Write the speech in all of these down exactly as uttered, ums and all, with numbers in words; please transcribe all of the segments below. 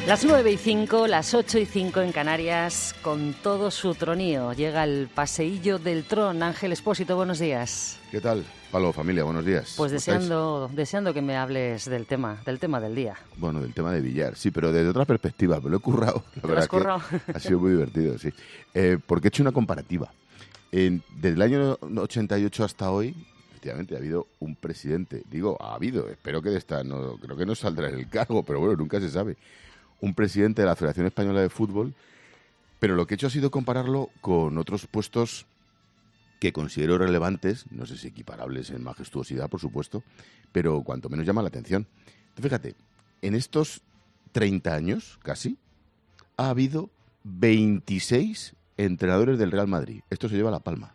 Las nueve y cinco, las ocho y cinco en Canarias, con todo su tronío. Llega el paseillo del Tron. Ángel Expósito, buenos días. ¿Qué tal, Pablo, familia? Buenos días. Pues deseando, deseando que me hables del tema, del tema del día. Bueno, del tema de billar, sí, pero desde otra perspectiva. Me lo he currado. La ¿Te verdad lo has currado? que ha sido muy divertido, sí. Eh, porque he hecho una comparativa. En, desde el año ochenta y ocho hasta hoy, efectivamente, ha habido un presidente. Digo, ha habido. Espero que de esta no, creo que no saldrá en el cargo, pero bueno, nunca se sabe. Un presidente de la Federación Española de Fútbol, pero lo que he hecho ha sido compararlo con otros puestos que considero relevantes, no sé si equiparables en majestuosidad, por supuesto, pero cuanto menos llama la atención. Fíjate, en estos treinta años, casi, ha habido veintiséis entrenadores del Real Madrid. Esto se lleva la palma.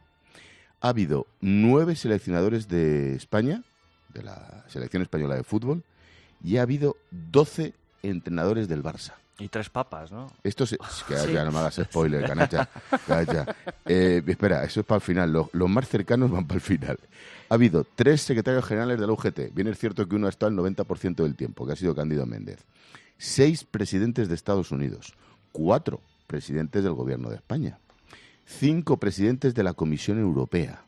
Ha habido nueve seleccionadores de España, de la Selección Española de Fútbol, y ha habido doce entrenadores del Barça. Y tres papas, ¿no? Esto es... Que Sí. ya no me hagas spoiler, canalla. Calla. Eh, espera, eso es para el final. Los, los más cercanos van para el final. Ha habido tres secretarios generales de la U G T. Bien es cierto que uno ha estado el noventa por ciento del tiempo, que ha sido Cándido Méndez. Seis presidentes de Estados Unidos. Cuatro presidentes del Gobierno de España. Cinco presidentes de la Comisión Europea.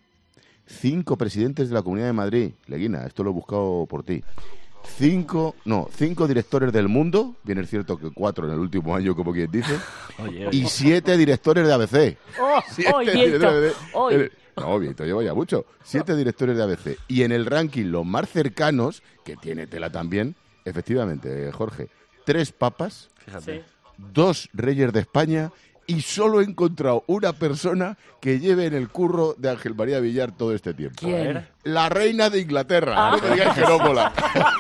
Cinco presidentes de la Comunidad de Madrid. Leguina, esto lo he buscado por ti. Cinco, no, cinco directores del mundo, bien es cierto que cuatro en el último año, como quien dice, Oye, y siete directores de A B C. ¡Oh! Siete ¡Oh, directores Viento! de- ¡Oh! el- No, Viento lleva ya mucho. Siete directores de A B C. Y en el ranking, los más cercanos, que tiene tela también, efectivamente, Jorge, tres papas, fíjate. Sí. dos reyes de España, y solo he encontrado una persona que lleve en el curro de Ángel María Villar todo este tiempo. ¿Quién? La reina de Inglaterra. Ah. No me digáis que no mola.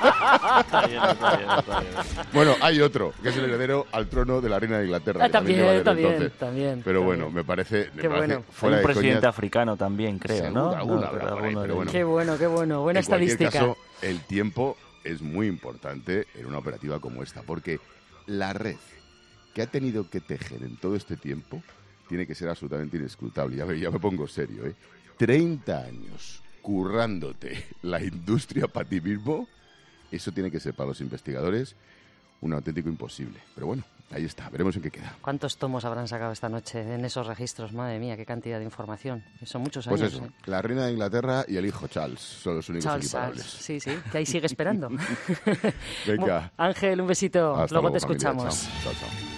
Está bien, está bien, está bien. Bueno, hay otro, que es el heredero al trono de la reina de Inglaterra. Ah, que también, lleva desde también, entonces. también. Pero también. bueno, me parece, me Qué parece bueno. Hay fuera un de presidente coñas. africano también, creo, Seguro, ¿no? alguno No, habrá pero por ahí, alguno pero de- bueno. Qué bueno, qué bueno. Buena En cualquier estadística. caso, el tiempo es muy importante en una operativa como esta, porque la red que ha tenido que tejer en todo este tiempo tiene que ser absolutamente inescrutable. Ya me, ya me pongo serio, ¿eh? treinta años currándote la industria para ti mismo, eso tiene que ser para los investigadores un auténtico imposible. Pero bueno, ahí está, veremos en qué queda. ¿Cuántos tomos habrán sacado esta noche en esos registros? Madre mía, qué cantidad de información. Son muchos Pues años. eso, ¿eh? la reina de Inglaterra y el hijo Charles son los únicos Charles, equiparables. Charles. Sí, sí, que ahí sigue esperando. Venga. Ángel, un besito. Hasta Luego te familia. escuchamos. Chao, chao, chao.